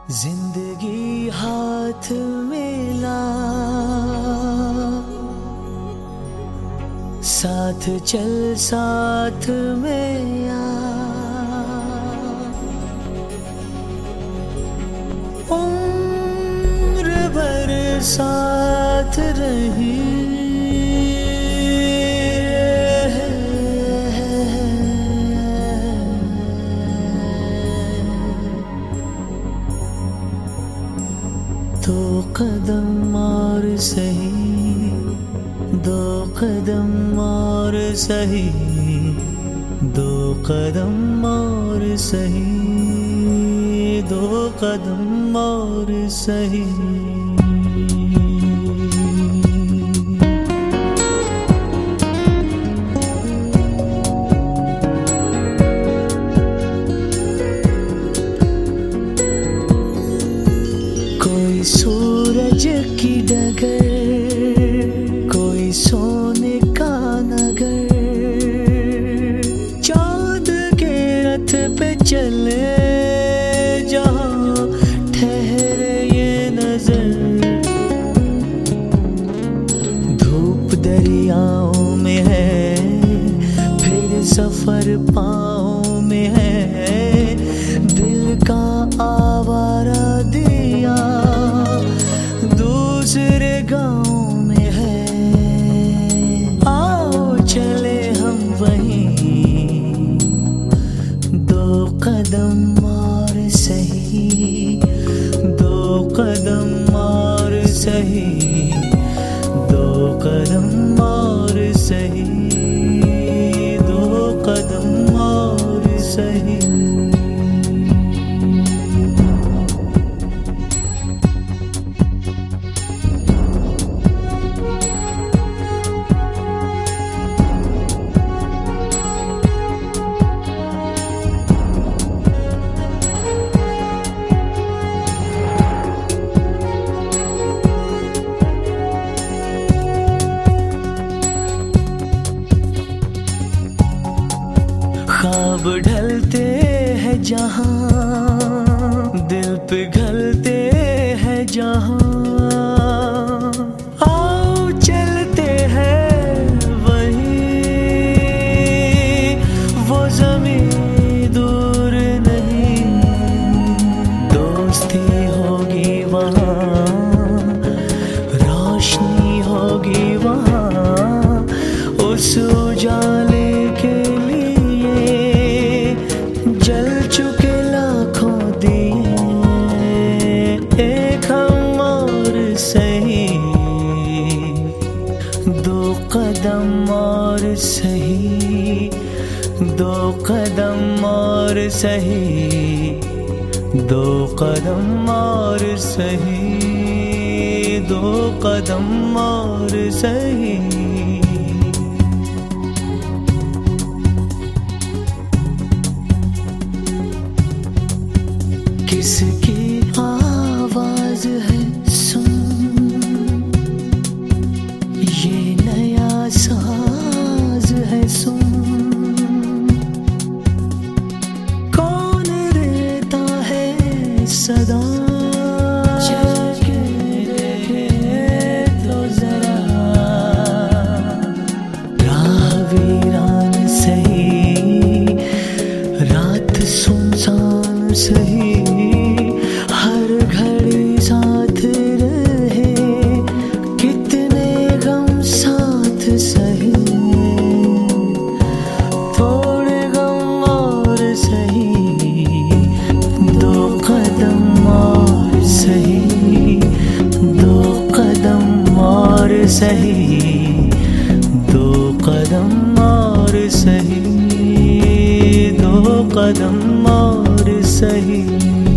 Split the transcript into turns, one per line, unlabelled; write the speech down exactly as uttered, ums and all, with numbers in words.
जिंदगी हाथ में ला, साथ चल साथ में आ, उम्र भर साथ रही दो कदम और सही, दो कदम और सही, दो कदम और सही, दो कदम और सही। कोई सूरज की डगर, कोई सोने का नगर, चांद के रथ पे चले जहाँ ठहरे ये नजर। धूप दरियाओं में है, फिर सफर पाँव में है, दिल का आवारा दिया दूसरे गाँव में है। आओ चले हम वहीं, दो कदम और सही, दो कदम और सही, दो कदम और सही, दो कदम और सही। ख्वाब ढलते हैं जहाँ, दिल पिघलते हैं जहाँ, आओ चलते हैं वहीं, वो ज़मीं दूर नहीं। दोस्ती होगी वहाँ, रोशनी होगी वहाँ, उस उजाले के जल चुके लाखों दिए, एक हम और सही, दो कदम और सही, दो कदम और सही, दो कदम और सही, दो कदम और सही। किसकी आवाज है सुन, ये नया साज है सुन, कौन देता है सदा, चल के देखे तो जरा। राह वीरान सही, रात सुनसान सही, हर घड़ी साथ रहे, कितने गम साथ सही, थोड़े गम और सही, दो कदम और सही, दो कदम और सही, दो कदम और सही, दो कदम और सही।